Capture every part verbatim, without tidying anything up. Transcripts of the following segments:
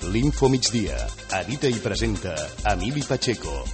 L'Info Migdia. Edita i presenta Emili Pacheco.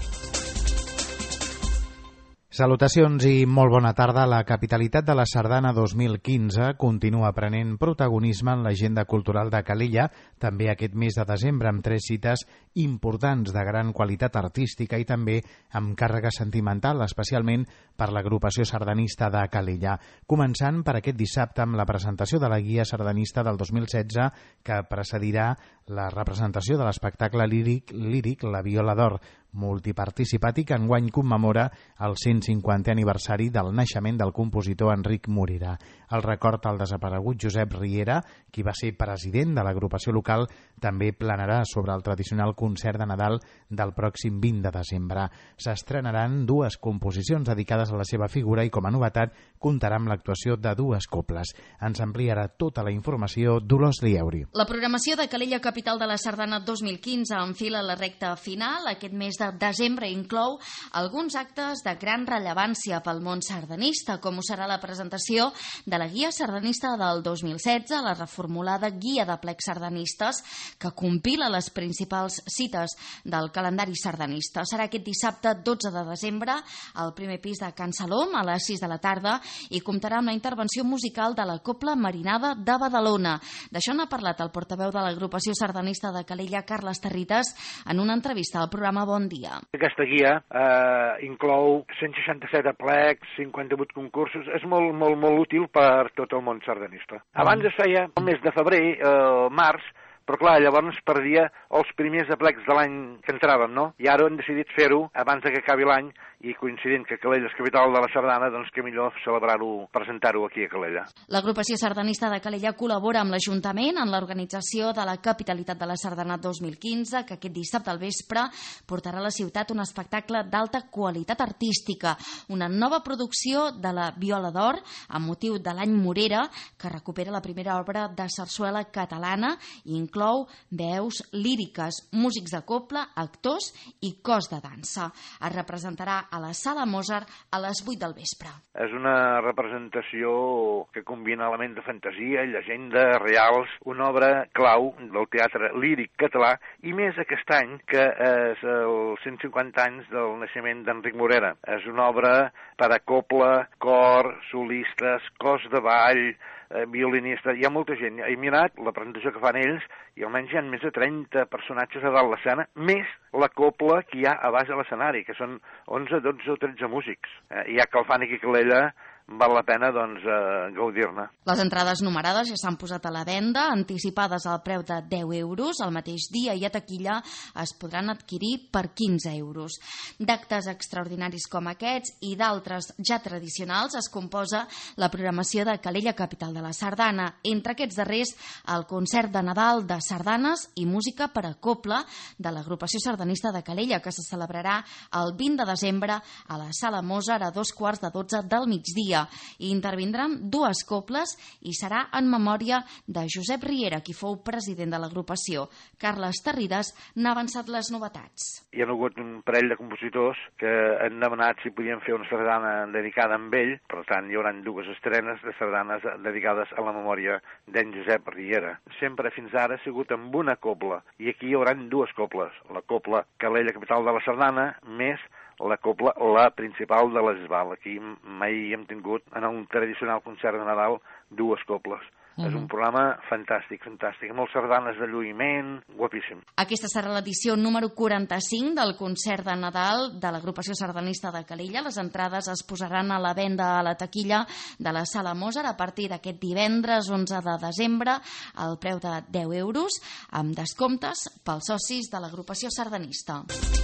Salutacions i molt bona tarda. La capitalitat de la Sardana dos mil quinze continua prenent protagonisme en l'agenda cultural de Calella, també aquest mes de desembre, amb tres cites importants de gran qualitat artística i també amb càrrega sentimental, especialment per l'agrupació sardanista de Calella. Començant per aquest dissabte amb la presentació de la guia sardanista del dos mil setze, que precedirà la representació de l'espectacle líric, líric La Viola d'Or, multiparticipat i que enguany commemora el cent cinquantè aniversari del naixement del compositor Enric Morera. El record al desaparegut Josep Riera, qui va ser president de l'agrupació local, també planarà sobre el tradicional concert de Nadal del pròxim vint de desembre. S'estrenaran dues composicions dedicades a la seva figura i, com a novetat, comptarà amb l'actuació de dues coples. Ens ampliarà tota la informació Dolors Lieuri. La programació de Calella, capital de la Sardana dos mil quinze, enfila la recta final. Aquest mes de desembre inclou alguns actes de gran rellevància pel món sardanista, com ho serà la presentació de la guia sardanista del dos mil setze, la reformulada guia de plecs sardanistes, que compila les principals cites del calendari sardanista. Serà aquest dissabte dotze de desembre al primer pis de Can Salom a les sis de la tarda i comptarà amb la intervenció musical de la Cobla Marinada de Badalona. D'això n'ha parlat el portaveu de l'agrupació sardanista de Calella, Carles Terrides, en una entrevista al programa Bon Dia. Aquesta guia eh, inclou cent seixanta-set aplecs, cinquanta-vuit concursos. És molt, molt, molt útil per tot el món sardanista. Abans es feia el mes de febrer, eh, març, però clar, llavors es perdia els primers aplecs de l'any que entràvem, no? I ara hem decidit fer-ho abans que acabi l'any i coincidint que Calella és capital de la Sardana, doncs que millor celebrar-ho, presentar-ho aquí a Calella. L'agrupació sardanista de Calella col·labora amb l'Ajuntament en l'organització de la capitalitat de la Sardana dos mil quinze, que aquest dissabte al vespre portarà a la ciutat un espectacle d'alta qualitat artística, una nova producció de la Viola d'Or amb motiu de l'any Morera, que recupera la primera obra de sarsuela catalana i inclou veus líriques, músics de cobla, actors i cos de dansa. Es representarà a la Sala Mozart a les vuit del vespre. És una representació que combina elements de fantasia, llegenda, reals, una obra clau del teatre líric català i més aquest any, que és els cent cinquanta anys del naixement d'Enric Morera. És una obra per a cobla, cor, solistes, cos de ball, eh, violinista. Hi ha molta gent. He mirat la presentació que fan ells i almenys hi ha més de trenta personatges a dalt l'escena, més la cobla que hi ha a baix de l'escenari, que són onze, dotze o tretze músics. Eh, ja que el fan aquí a Calella, val la pena doncs, eh, gaudir-ne. Les entrades numerades ja s'han posat a la venda, anticipades al preu de deu euros. El mateix dia i a taquilla es podran adquirir per quinze euros. D'actes extraordinaris com aquests i d'altres ja tradicionals es composa la programació de Calella, capital de la Sardana. Entre aquests darrers, el concert de Nadal de sardanes i música per a cobla de l'agrupació sardanista de Calella, que se celebrarà el vint de desembre a la Sala Mozart a dos quarts de dotze del migdia. I intervindran dues cobles i serà en memòria de Josep Riera, qui fou president de l'agrupació. Carles Terrides n'ha avançat les novetats. Hi ha hagut un parell de compositors que han demanat si podien fer una sardana dedicada a ell, per tant hi haurà dues estrenes de sardanes dedicades a la memòria d'en Josep Riera. Sempre fins ara ha sigut amb una cobla i aquí hi haurà dues cobles, la cobla Calella, capital de la Sardana, més la cobla, la principal de l'Esbal. Aquí mai hem tingut en un tradicional concert de Nadal dues cobles. Uh-huh. És un programa fantàstic, fantàstic, amb molts sardanes de lluïment, guapíssim. Aquesta serà l'edició número quaranta-cinc del concert de Nadal de l'agrupació sardanista de Calella. Les entrades es posaran a la venda a la taquilla de la Sala Mozart a partir d'aquest divendres onze de desembre al preu de deu euros, amb descomptes pels socis de l'agrupació sardanista.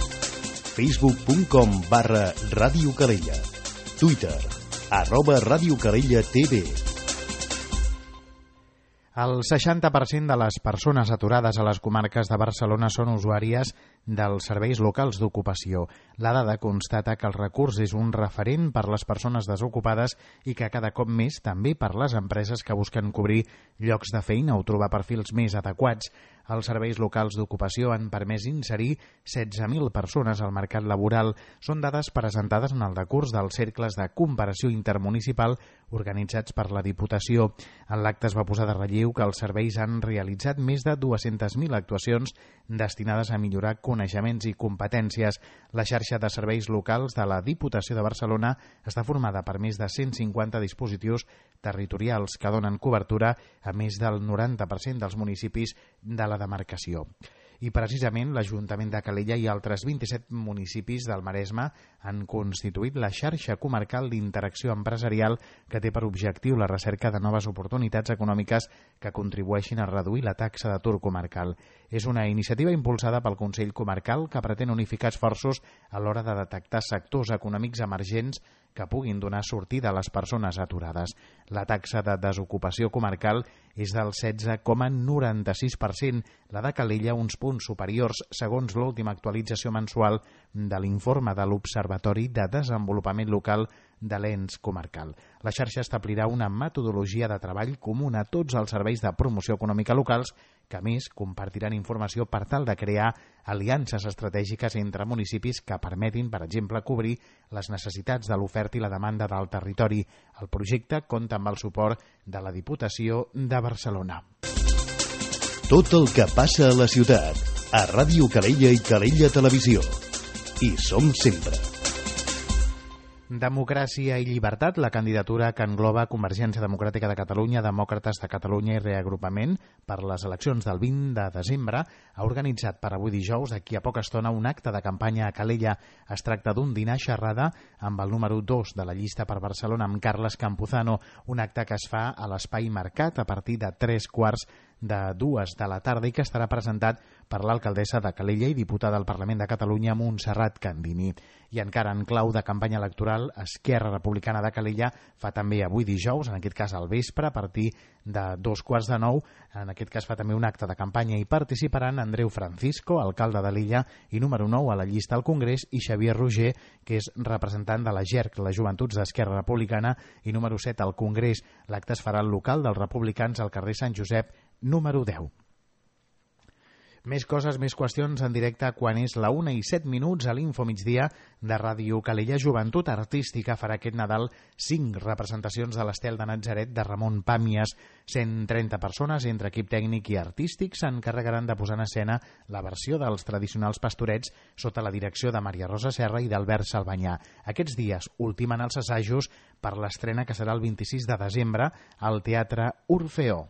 facebook punt com barra Ràdio Calella. Twitter, arroba Ràdio Calella T V. El seixanta per cent de les persones aturades a les comarques de Barcelona són usuàries dels serveis locals d'ocupació. La dada constata que el recurs és un referent per les persones desocupades i que cada cop més també per les empreses que busquen cobrir llocs de feina o trobar perfils més adequats. Els serveis locals d'ocupació han permès inserir setze mil persones al mercat laboral. Són dades presentades en el decurs dels cercles de comparació intermunicipal organitzats per la Diputació. En l'acte es va posar de relleu que els serveis han realitzat més de dues-centes mil actuacions destinades a millorar coneixements i competències. La xarxa de serveis locals de la Diputació de Barcelona està formada per més de cent cinquanta dispositius territorials que donen cobertura a més del noranta per cent dels municipis de la demarcació. I precisament l'Ajuntament de Calella i altres vint-i-set municipis del Maresme han constituït la xarxa comarcal d'interacció empresarial que té per objectiu la recerca de noves oportunitats econòmiques que contribueixin a reduir la taxa d'atur comarcal. És una iniciativa impulsada pel Consell Comarcal que pretén unificar esforços a l'hora de detectar sectors econòmics emergents que puguin donar sortida a les persones aturades. La taxa de desocupació comarcal és del setze coma noranta-sis per cent, la de Calella uns punts superiors segons l'última actualització mensual de l'informe de l'Observatori de Desenvolupament Local de l'Ens Comarcal. La xarxa establirà una metodologia de treball comuna a tots els serveis de promoció econòmica locals que, a més, compartiran informació per tal de crear aliances estratègiques entre municipis que permetin, per exemple, cobrir les necessitats de l'oferta i la demanda del territori. El projecte compta amb el suport de la Diputació de Barcelona. Tot el que passa a la ciutat, a Ràdio Calella i Calella Televisió. Hi som sempre. Democràcia i llibertat, la candidatura que engloba Convergència Democràtica de Catalunya, Demòcrates de Catalunya i Reagrupament per les eleccions del vint de desembre, ha organitzat per avui dijous, d'aquí a poca estona, un acte de campanya a Calella. Es tracta d'un dinar xerrada amb el número dos de la llista per Barcelona, amb Carles Campuzano, un acte que es fa a l'Espai Mercat a partir de tres quarts de dues de la tarda i que estarà presentat per l'alcaldessa de Calella i diputada al Parlament de Catalunya, Montserrat Candini. I encara en clau de campanya electoral, Esquerra Republicana de Calella fa també avui dijous, en aquest cas al vespre, a partir de dos quarts de nou, en aquest cas fa també un acte de campanya i participaran Andreu Francisco, alcalde de l'Illa i número nou a la llista al Congrés, i Xavier Roger, que és representant de la G E R C, les Joventuts d'Esquerra Republicana, i número set al Congrés. L'acte es farà al local dels republicans al carrer Sant Josep, número deu. Més coses, més qüestions en directe quan és la una i set minuts a l'Info Migdia de Ràdio Calella. Joventut Artística farà aquest Nadal cinc representacions de l'Estel de Natzaret de Ramon Pàmies. cent trenta persones, entre equip tècnic i artístic, s'encarregaran de posar en escena la versió dels tradicionals pastorets sota la direcció de Maria Rosa Serra i d'Albert Salvanyà. Aquests dies ultimen els assajos per l'estrena que serà el vint-i-sis de desembre al Teatre Orfeó.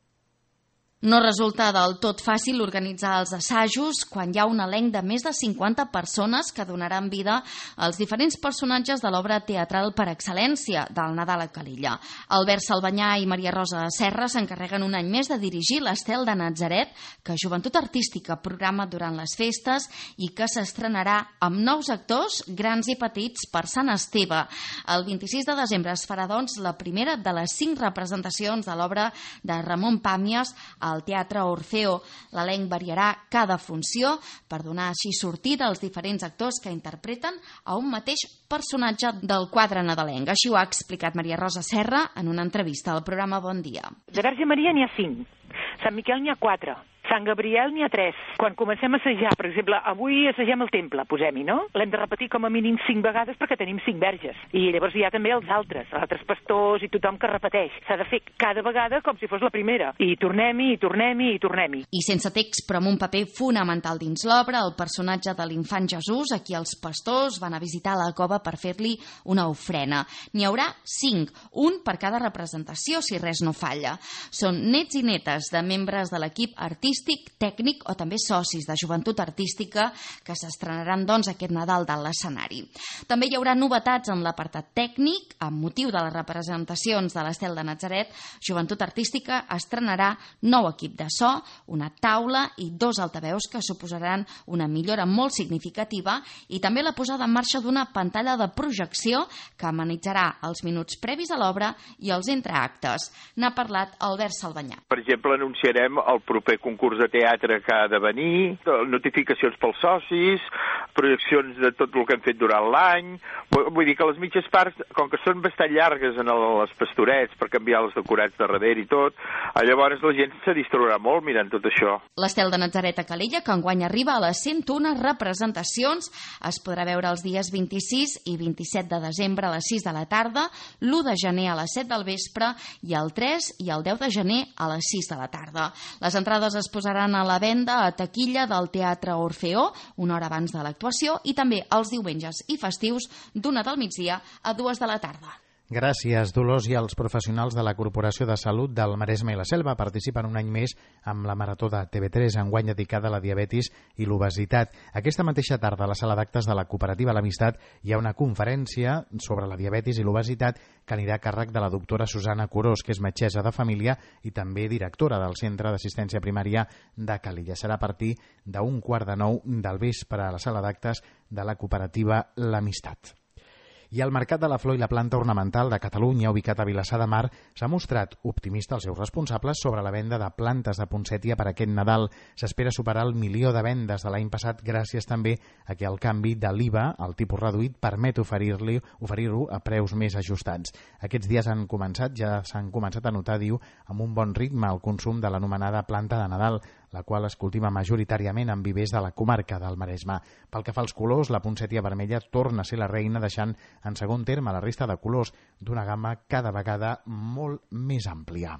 No resulta del tot fàcil organitzar els assajos quan hi ha un elenc de més de cinquanta persones que donaran vida als diferents personatges de l'obra teatral per excel·lència del Nadal a Calella. Albert Salvanyà i Maria Rosa Serra s'encarreguen un any més de dirigir l'Estel de Natzaret, que Joventut Artística programa durant les festes i que s'estrenarà amb nous actors, grans i petits, per Sant Esteve. El vint-i-sis de desembre es farà, doncs, la primera de les cinc representacions de l'obra de Ramon Pàmies al Teatre Orfeó. L'elenc variarà cada funció per donar així sortida als diferents actors que interpreten a un mateix personatge del quadre nadalenc. Així ho ha explicat Maria Rosa Serra en una entrevista al programa Bon Dia. De Verge Maria n'hi ha cinc, Sant Miquel n'hi ha quatre, Sant Gabriel n'hi ha tres. Quan comencem a assajar, per exemple, avui assagem el temple, posem-hi, no? L'hem de repetir com a mínim cinc vegades perquè tenim cinc verges. I llavors hi ha també els altres, els altres pastors i tothom que repeteix. S'ha de fer cada vegada com si fos la primera. I tornem-hi, i tornem-hi, i tornem-hi. I sense text, però amb un paper fonamental dins l'obra, el personatge de l'infant Jesús, a qui els pastors van a visitar a la cova per fer-li una ofrena. N'hi haurà cinc, un per cada representació, si res no falla. Són nets i netes de membres de l'equip artístic, tècnic o també socis de Joventut Artística que s'estrenaran, doncs, aquest Nadal de l'escenari. També hi haurà novetats en l'apartat tècnic. Amb motiu de les representacions de l'Estel de Natzaret, Joventut Artística estrenarà nou equip de so, una taula i dos altaveus que suposaran una millora molt significativa, i també la posada en marxa d'una pantalla de projecció que amenitzarà els minuts previs a l'obra i els entreactes. N'ha parlat Albert Salvanyà. Per exemple, anunciarem el proper concurs concurs de teatre que ha de venir, notificacions pels socis, projeccions de tot el que hem fet durant l'any. Vull dir que les mitges parts, com que són bastant llargues en els pastorets per canviar els decorats de darrere i tot, llavors la gent se distraurà molt mirant tot això. L'Estel de Natzaret a Calella, que enguany arriba a les cent una representacions, es podrà veure els dies vint-i-sis i vint-i-set de desembre a les sis de la tarda, l'u de gener a les set del vespre i el tres i el deu de gener a les sis de la tarda. Les entrades es posaran a la venda a taquilla del Teatre Orfeó una hora abans de l'actuació i també els diumenges i festius d'una del migdia a dues de la tarda. Gràcies, Dolors. I els professionals de la Corporació de Salut del Maresme i la Selva participen un any més amb la Marató de T V tres, enguany dedicada a la diabetis i l'obesitat. Aquesta mateixa tarda, a la sala d'actes de la Cooperativa L'Amistat, hi ha una conferència sobre la diabetis i l'obesitat que anirà a càrrec de la doctora Susana Curós, que és metgessa de família i també directora del Centre d'Assistència Primària de Calella. Serà a partir d'un quart de nou del vespre a la sala d'actes de la Cooperativa L'Amistat. I el Mercat de la Flor i la Planta Ornamental de Catalunya, ubicat a Vilassar de Mar, s'ha mostrat optimista als seus responsables sobre la venda de plantes de poncètia per aquest Nadal. S'espera superar el milió de vendes de l'any passat gràcies també a que el canvi de l'I V A, el tipus reduït, permet oferir-li oferir-ho a preus més ajustats. Aquests dies han començat, ja s'han començat a notar, diu, amb un bon ritme el consum de l'anomenada planta de Nadal, la qual es cultiva majoritàriament en vivers de la comarca del Maresme. Pel que fa als colors, la poncètia vermella torna a ser la reina, deixant en segon terme la resta de colors d'una gamma cada vegada molt més àmplia.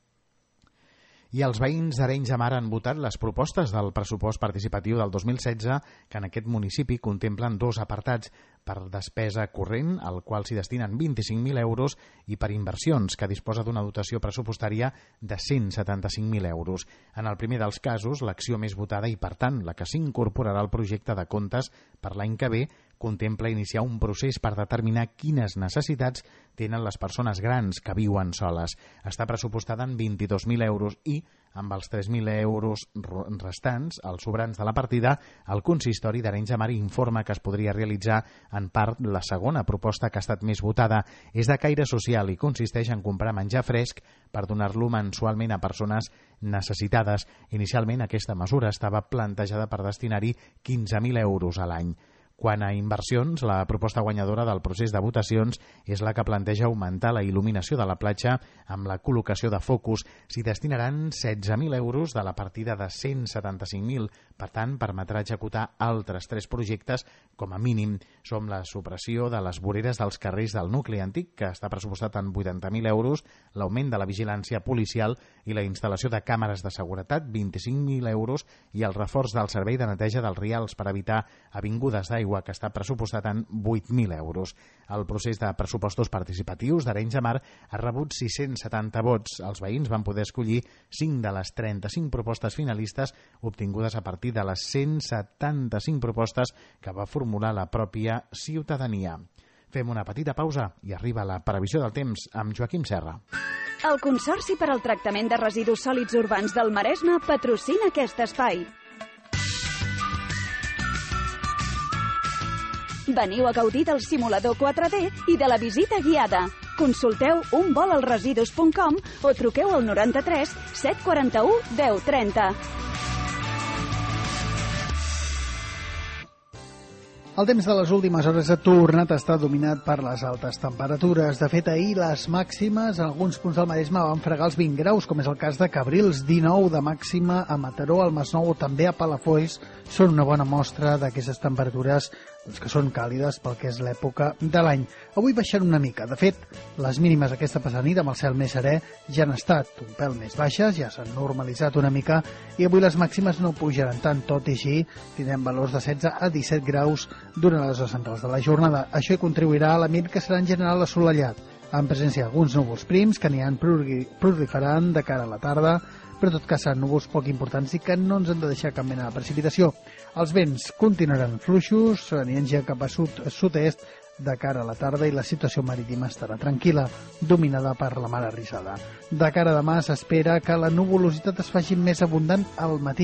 I els veïns d'Arenys de Mar han votat les propostes del pressupost participatiu del dos mil setze, que en aquest municipi contemplen dos apartats: per despesa corrent, al qual s'hi destinen vint-i-cinc mil euros, i per inversions, que disposa d'una dotació pressupostària de cent setanta-cinc mil euros. En el primer dels casos, l'acció més votada i, per tant, la que s'incorporarà al projecte de comptes per l'any que ve, contempla iniciar un procés per determinar quines necessitats tenen les persones grans que viuen soles. Està pressupostada en vint-i-dos mil euros i, amb els tres mil euros restants, els sobrants de la partida, el consistori d'Arenys de Mar informa que es podria realitzar en part la segona proposta que ha estat més votada. És de caire social i consisteix en comprar menjar fresc per donar-lo mensualment a persones necessitades. Inicialment aquesta mesura estava plantejada per destinar-hi quinze mil euros a l'any. Quant a inversions, la proposta guanyadora del procés de votacions és la que planteja augmentar la il·luminació de la platja amb la col·locació de focus. S'hi destinaran setze mil euros de la partida de cent setanta-cinc mil. Per tant, permetrà executar altres tres projectes com a mínim. Som la supressió de les voreres dels carrers del nucli antic, que està pressupostat en vuitanta mil euros, l'augment de la vigilància policial i la instal·lació de càmeres de seguretat, vint-i-cinc mil euros, i el reforç del servei de neteja dels rials per evitar avingudes d'aigua, que està pressupostat en vuit mil euros. El procés de pressupostos participatius d'Arenys de Mar ha rebut sis-cents setanta vots. Els veïns van poder escollir cinc de les trenta-cinc propostes finalistes obtingudes a partir de les cent setanta-cinc propostes que va formular la pròpia ciutadania. Fem una petita pausa i arriba la previsió del temps amb Joaquim Serra. El Consorci per al Tractament de Residus Sòlids Urbans del Maresme patrocina aquest espai. Veniu a gaudir del simulador quatre D i de la visita guiada. Consulteu un vol al residus punt com o truqueu al noranta-tres set quaranta-u deu trenta. El temps de les últimes hores ha tornat a estar dominat per les altes temperatures. De fet, ahir les màximes en alguns punts del Maresme van fregar els vint graus, com és el cas de Cabrils, dinou de màxima a Mataró, al Masnou o també a Palafolls. Són una bona mostra d'aquestes temperatures doncs, que són càlides pel que és l'època de l'any. Avui baixen una mica. De fet, les mínimes aquesta passada nit amb el cel més serè ja han estat un pèl més baixes, ja s'han normalitzat una mica, i avui les màximes no pujaran tant. Tot i així, tindrem valors de setze a disset graus durant les hores centrals de la jornada. Això hi contribuirà a l'ambient, que serà en general assolellat, amb presència d'alguns núvols prims que aniran proliferant de cara a la tarda, però en tot cas seran núvols poc importants i que no ens han de deixar cap mena de precipitació. Els vents continuaran fluixos, aniran ja cap a sud-sud-est de cara a la tarda, i la situació marítima estarà tranquil·la, dominada per la mar arrissada. De cara a demà s'espera que la nuvolositat es faci més abundant al matí,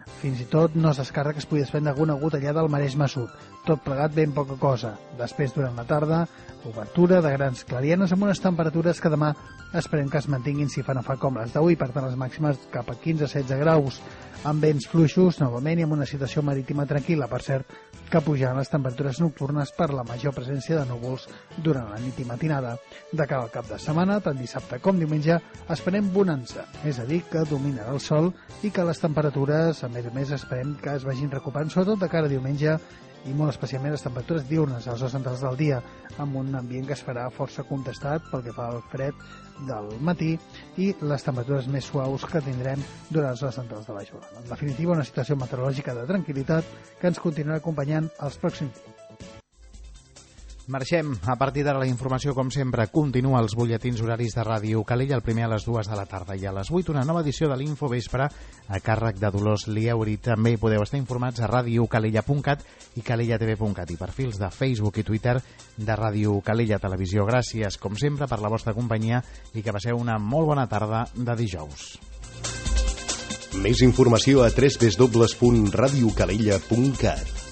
Fins i tot no es descarta que es pugui desprendre alguna gotellada al Maresme Sud. Tot plegat ben poca cosa. Després, durant la tarda, obertura de grans clarianes amb unes temperatures que demà esperem que es mantinguin si fa no fa com les d'avui, per tant les màximes cap a quinze a setze graus, amb vents fluixos novament i amb una situació marítima tranquil·la. Per cert, que pujaran les temperatures nocturnes per la major presència de núvols durant la nit i matinada. De cara al cap de setmana, tant dissabte com diumenge, esperem bonança, és a dir, que dominarà el sol i que les temperatures, a més a més, esperem que es vagin recuperant, sobretot de cara a diumenge, i molt especialment les temperatures diurnes a les hores centrals del dia, amb un ambient que es farà força contestat pel que fa al fred del matí i les temperatures més suaus que tindrem durant les hores centrals de la jornada. En definitiva, una situació meteorològica de tranquil·litat que ens continuarà acompanyant els pròxims dies. Marxem. A partir d'ara la informació, com sempre, continua als butlletins horaris de Ràdio Calella, el primer a les dues de la tarda i a les vuit una nova edició de l'Infovespre a càrrec de Dolors Lieuri. També podeu estar informats a radio calella punt cat i calella t v punt cat i perfils de Facebook i Twitter de Ràdio Calella Televisió. Gràcies, com sempre, per la vostra companyia i que passeu una molt bona tarda de dijous. Més informació a w w w punt radio calella punt cat.